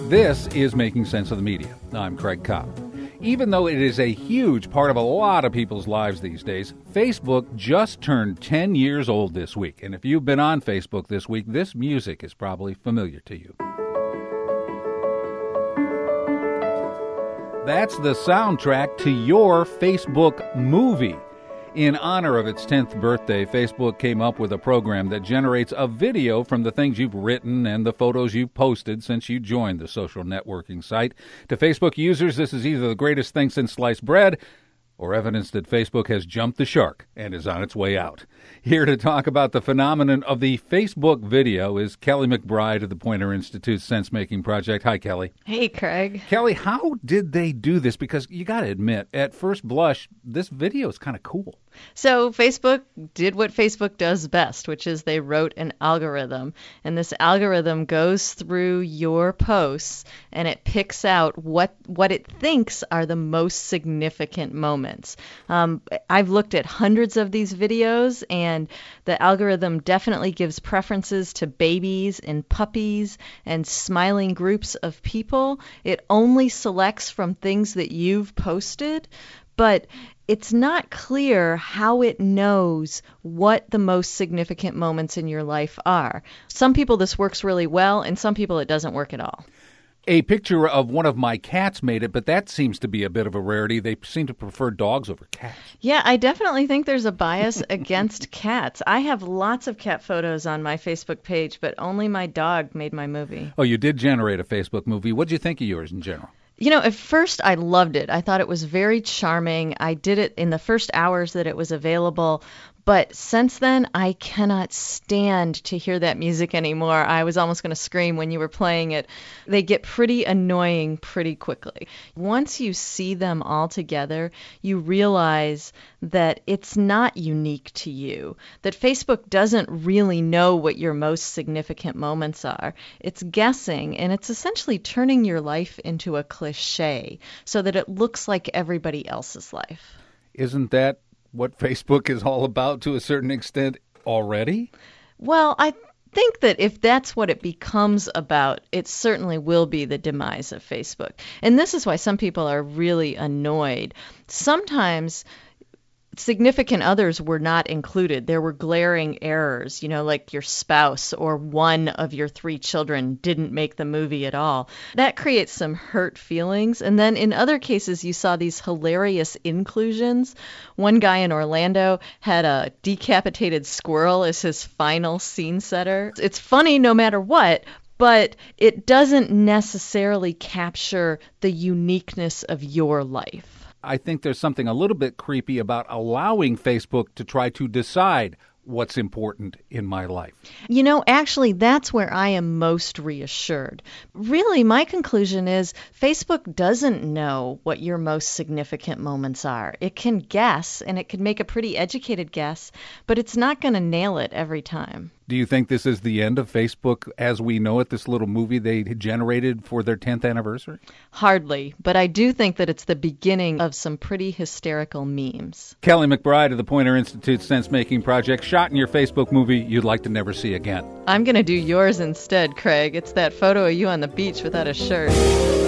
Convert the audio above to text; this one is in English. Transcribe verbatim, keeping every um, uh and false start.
This is Making Sense of the Media. I'm Craig Kopp. Even though it is a huge part of a lot of people's lives these days, Facebook just turned ten years old this week. And if you've been on Facebook this week, this music is probably familiar to you. That's the soundtrack to your Facebook movie. In honor of its tenth birthday, Facebook came up with a program that generates a video from the things you've written and the photos you've posted since you joined the social networking site. To Facebook users, this is either the greatest thing since sliced bread or evidence that Facebook has jumped the shark and is on its way out. Here to talk about the phenomenon of the Facebook video is Kelly McBride of the Poynter Institute's Sense-Making Project. Hi, Kelly. Hey, Craig. Kelly, how did they do this? Because you got to admit, at first blush, this video is kind of cool. So Facebook did what Facebook does best, which is they wrote an algorithm. And this algorithm goes through your posts and it picks out what what it thinks are the most significant moments. Um, I've looked at hundreds of these videos, and the algorithm definitely gives preferences to babies and puppies and smiling groups of people. It only selects from things that you've posted, but it's not clear how it knows what the most significant moments in your life are. Some people this works really well, and some people it doesn't work at all. A picture of one of my cats made it, but that seems to be a bit of a rarity. They seem to prefer dogs over cats. Yeah, I definitely think there's a bias against cats. I have lots of cat photos on my Facebook page, but only my dog made my movie. Oh, you did generate a Facebook movie. What did you think of yours in general? You know, at first I loved it. I thought it was very charming. I did it in the first hours that it was available. But since then, I cannot stand to hear that music anymore. I was almost going to scream when you were playing it. They get pretty annoying pretty quickly. Once you see them all together, you realize that it's not unique to you, that Facebook doesn't really know what your most significant moments are. It's guessing, and it's essentially turning your life into a cliche so that it looks like everybody else's life. Isn't that what Facebook is all about to a certain extent already? Well, I think that if that's what it becomes about, it certainly will be the demise of Facebook. And this is why some people are really annoyed. Sometimes significant others were not included. There were glaring errors, you know, like your spouse or one of your three children didn't make the movie at all. That creates some hurt feelings. And then in other cases, you saw these hilarious inclusions. One guy in Orlando had a decapitated squirrel as his final scene setter. It's funny no matter what, but it doesn't necessarily capture the uniqueness of your life. I think there's something a little bit creepy about allowing Facebook to try to decide what's important in my life. You know, actually, that's where I am most reassured. Really, my conclusion is Facebook doesn't know what your most significant moments are. It can guess, and it can make a pretty educated guess, but it's not going to nail it every time. Do you think this is the end of Facebook as we know it, this little movie they generated for their tenth anniversary? Hardly, but I do think that it's the beginning of some pretty hysterical memes. Kelly McBride of the Poynter Institute's Sense-Making Project, shot in your Facebook movie you'd like to never see again. I'm going to do yours instead, Craig. It's that photo of you on the beach without a shirt.